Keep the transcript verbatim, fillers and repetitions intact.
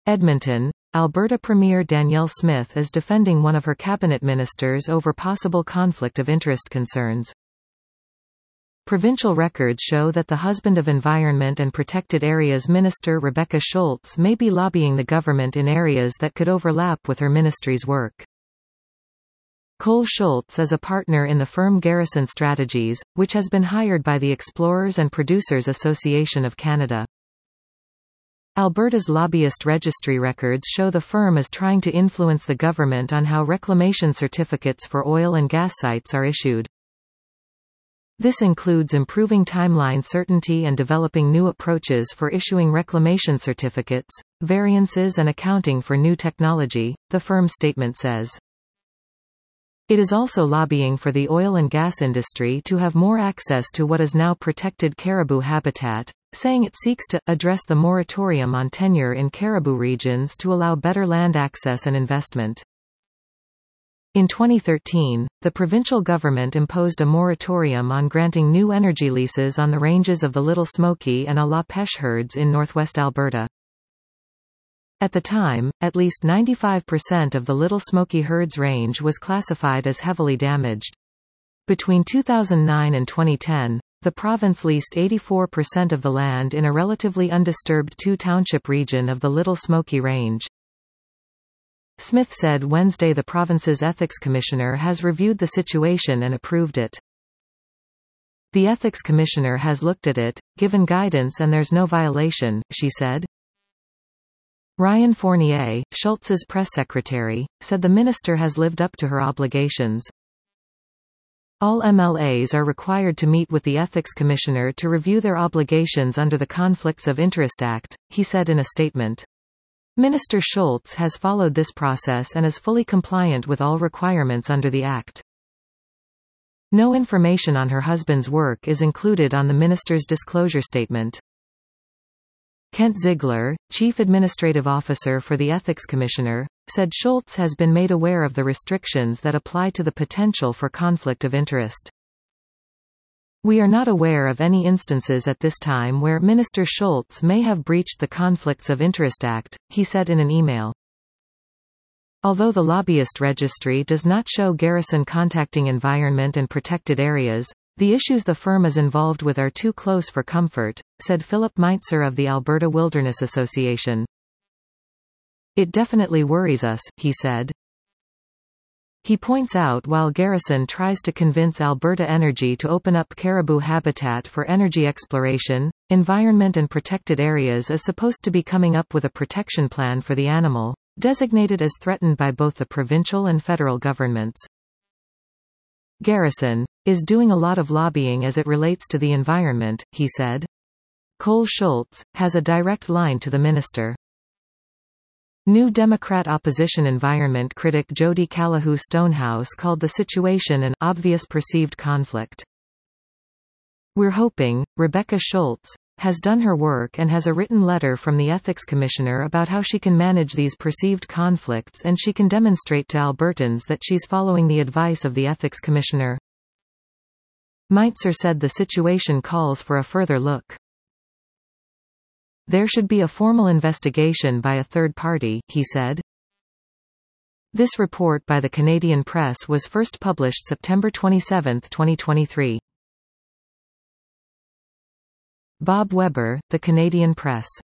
Edmonton, Alberta Premier Danielle Smith is defending one of her cabinet ministers over possible conflict of interest concerns. Provincial records show that the husband of Environment and Protected Areas Minister Rebecca Schultz may be lobbying the government in areas that could overlap with her ministry's work. Cole Schultz is a partner in the firm Garrison Strategies, which has been hired by the Explorers and Producers Association of Canada. Alberta's lobbyist registry records show the firm is trying to influence the government on how reclamation certificates for oil and gas sites are issued. This includes improving timeline certainty and developing new approaches for issuing reclamation certificates, variances and accounting for new technology, the firm's statement says. It is also lobbying for the oil and gas industry to have more access to what is now protected caribou habitat, saying it seeks to address the moratorium on tenure in caribou regions to allow better land access and investment. In twenty thirteen, the provincial government imposed a moratorium on granting new energy leases on the ranges of the Little Smoky and a La Pêche herds in northwest Alberta. At the time, at least ninety-five percent of the Little Smoky herds range was classified as heavily damaged. Between two thousand nine and twenty ten, the province leased eighty-four percent of the land in a relatively undisturbed two-township region of the Little Smoky Range. Smith said Wednesday the province's ethics commissioner has reviewed the situation and approved it. The ethics commissioner has looked at it, given guidance and there's no violation, she said. Ryan Fournier, Schultz's press secretary, said the minister has lived up to her obligations. All M L As are required to meet with the ethics commissioner to review their obligations under the Conflicts of Interest Act, he said in a statement. Minister Schultz has followed this process and is fully compliant with all requirements under the Act. No information on her husband's work is included on the minister's disclosure statement. Kent Ziegler, Chief Administrative Officer for the Ethics Commissioner, said Schultz has been made aware of the restrictions that apply to the potential for conflict of interest. We are not aware of any instances at this time where Minister Schultz may have breached the Conflicts of Interest Act, he said in an email. Although the lobbyist registry does not show Garrison contacting Environment and Protected Areas, the issues the firm is involved with are too close for comfort, said Philip Meitzer of the Alberta Wilderness Association. It definitely worries us, he said. He points out while Garrison tries to convince Alberta Energy to open up caribou habitat for energy exploration, Environment and Protected Areas is supposed to be coming up with a protection plan for the animal, designated as threatened by both the provincial and federal governments. Garrison is doing a lot of lobbying as it relates to the environment, he said. Cole Schultz has a direct line to the minister. New Democrat opposition environment critic Jody Calahoo Stonehouse called the situation an obvious perceived conflict. We're hoping Rebecca Schultz has done her work and has a written letter from the ethics commissioner about how she can manage these perceived conflicts and she can demonstrate to Albertans that she's following the advice of the ethics commissioner. Meitzer said the situation calls for a further look. There should be a formal investigation by a third party, he said. This report by the Canadian Press was first published September twenty-seventh, twenty twenty-three. Bob Weber, The Canadian Press.